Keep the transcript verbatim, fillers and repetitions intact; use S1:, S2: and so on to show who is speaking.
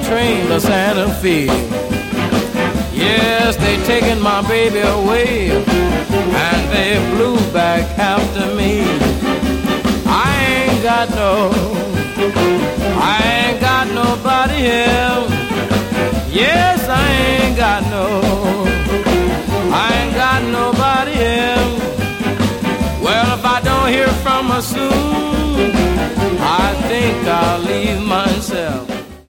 S1: train to Santa Fe. Yes, they taken my baby away, and they flew back after me. I ain't got no, I ain't got nobody here. Yes, I ain't got no, I ain't got nobody here. Well, if I don't hear from her soon, I think I'll leave myself.